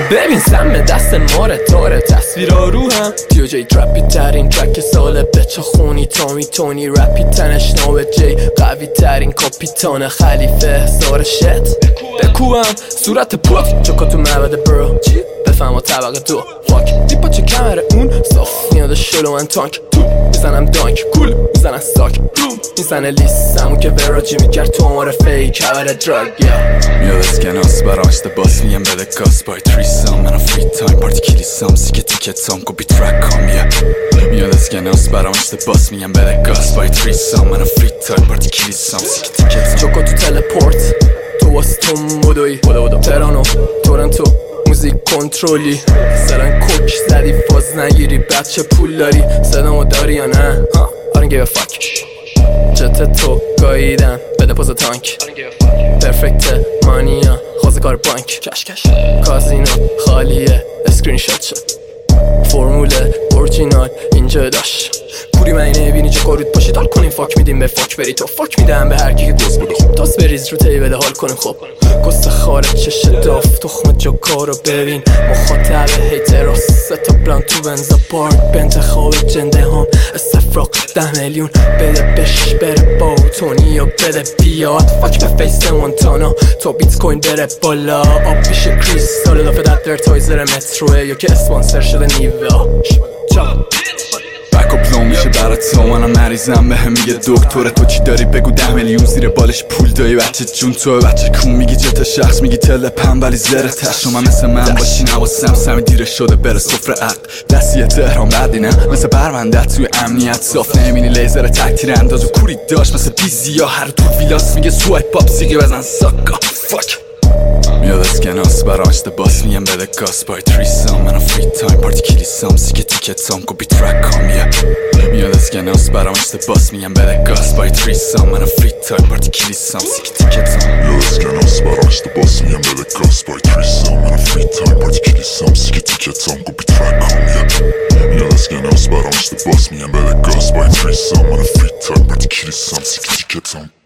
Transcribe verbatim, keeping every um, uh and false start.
ببین سم دست ماره تاره تصویر روحم دیو جی ترپی ترین ترک ساله بچه خونی تامی تونی رپی تنش نوه جی قوی ترین کاپیتان خلیفه حسار شت بکوبم صورت پوت چکا تو معبد برو چی؟ بفهم و طبقه دو فاک دیپا چه کمره اون صاف میاده شلو من تانک تو میزنم دانک کول میزنم ساک روم میزنه لیستمو که وراجی میکرد تو امار فیک هبر دراگ میاد از گناس براش باس میگم بده گاس بای تریسام منو فری تایم پارتی کلیسام سیکه تیکتام کپی ترک هم میاد از گناس براش باس میگم بده گاس بای تریسام منو فری تایم پارتی کلیسام سیکه تیکتام چوکو تو تلپورت تو واستون بودوی ترانو تورنتو موزیک کنترلی سرن کوک زدی فاز نگیری بچه پول داری صدامو داری یا نه I don't give a fuck جت تو گاییدن بده پوز تانک پرفکت مانیا خوزه کار بانک کش کش کازینو خالیه اسکرین شات شد فرمول اورجینال اینجا داشت پوری من نبینی چه کارود پاشید حال کنیم فاک میدیم به فاک بری تو فاک میدم به هر کی که دوست بده خب تاس بریز رو تیبل حال کنیم خب گست خارج چش داف تخم جاکارو ببین مخاطب هیتر ستا پلان تو بنزا پارک به انتخاب جنده هم استفراق ده میلیون بده بش بره با تونی و بده بیاد فاک به فیس مونتانا تا بیت کوین بره بالا آب بیشه کریستال دافه در ادورتایزر متروه یا که اسپانسر شده نیوه بکاپ میشه برات تو منم مریضم بهم میگه دکتر تو چی داری بگو ده میلیون زیر بالش پول داری بچه جون تو بچه کون میگی جت شخص میگی تلپم ولی زره تش من مثل من باشی نواسم سمی دیره شده بره صفر عقل دستی تهران بعدی نه مثل برونده توی امنیت صاف نمینی لیزر تکتیر انداز و کوری داشت مثل بیزی ها هر تو ویلاس میگه سوایپ پاپ سیگه بزن ساکا فاک میاد از گناس براش باس میگم بده گاس بای تریسام منو فری تایم پارتی کلیسام سیکه تیکتام کپی ترک هم میاد از گناس براش باس میگم بده گاس بای تریسام منو فری تایم پارتی کلیسام سیکه تیکتام میاد از گناس براش باس میگم بده گاس بای تریسام منو فری تایم پارتی کلیسام سیکه تیکتام کپی ترک هم میاد از گناس براش باس میگم بده گاس بای تریسام منو فری تایم پارتی کلیسام سیکه تیکتام